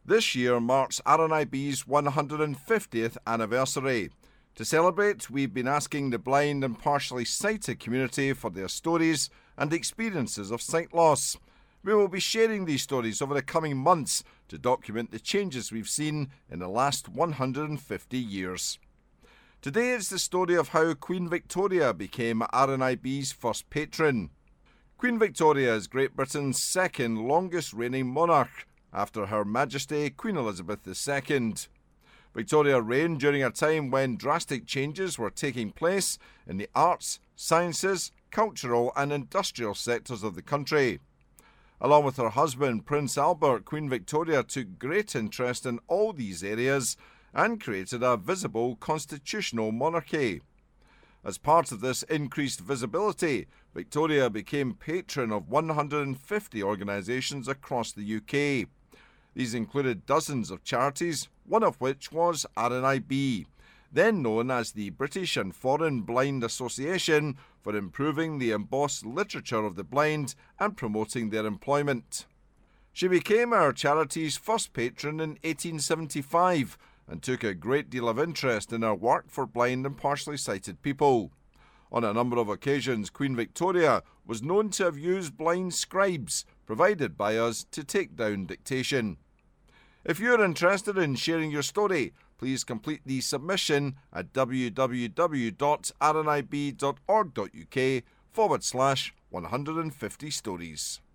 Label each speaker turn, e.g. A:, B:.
A: This year marks RNIB's 150th anniversary. To celebrate, we've been asking the blind and partially sighted community for their stories and experiences of sight loss. We will be sharing these stories over the coming months to document the changes we've seen in the last 150 years. Today it's the story of how Queen Victoria became RNIB's first patron. Queen Victoria is Great Britain's second longest reigning monarch, after Her Majesty Queen Elizabeth II. Victoria reigned during a time when drastic changes were taking place in the arts, sciences, cultural and industrial sectors of the country. Along with her husband, Prince Albert, Queen Victoria took great interest in all these areas and created a visible constitutional monarchy. As part of this increased visibility, Victoria became patron of 150 organisations across the UK. These included dozens of charities, one of which was RNIB, then known as the British and Foreign Blind Association, for improving the embossed literature of the blind and promoting their employment. She became our charity's first patron in 1875 and took a great deal of interest in her work for blind and partially sighted people. On a number of occasions, Queen Victoria was known to have used blind scribes provided by us to take down dictation. If you're interested in sharing your story, please complete the submission at www.rnib.org.uk/150 stories.